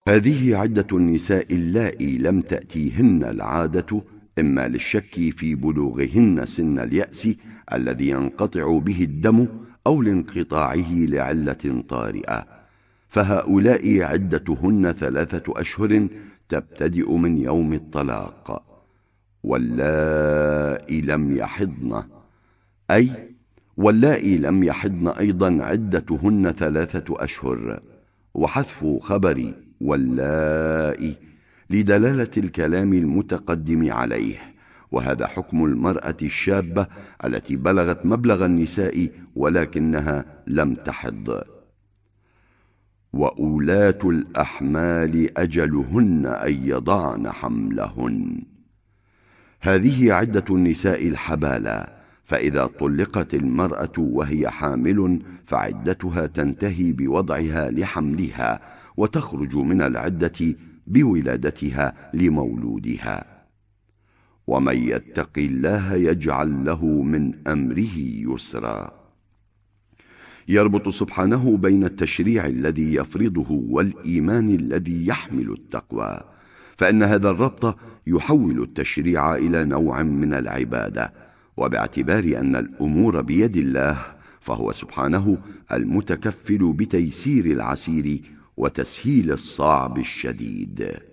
هذه عدة النساء اللائي لم تأتيهن العادة، إما للشك في بلوغهن سن اليأس الذي ينقطع به الدم، أو لانقطاعه لعلة طارئة، فهؤلاء عدتهن 3 أشهر تبتدئ من يوم الطلاق. واللائي لم يحضن، أي واللائي لم يحضن أيضا عدتهن 3 أشهر، وحذف خبر واللائي لدلالة الكلام المتقدم عليه، وهذا حكم المرأة الشابة التي بلغت مبلغ النساء ولكنها لم تحض. وأولاة الأحمال أجلهن أن يضعن حملهن. هذه عدة النساء الحبالى، فإذا طلقت المرأة وهي حامل فعدتها تنتهي بوضعها لحملها، وتخرج من العدة بولادتها لمولودها. ومن يتق الله يجعل له من أمره يسرا. يربط سبحانه بين التشريع الذي يفرضه والإيمان الذي يحمل التقوى، فإن هذا الربط يحول التشريع إلى نوع من العبادة، وباعتبار أن الأمور بيد الله فهو سبحانه المتكفل بتيسير العسير وتسهيل الصعب الشديد.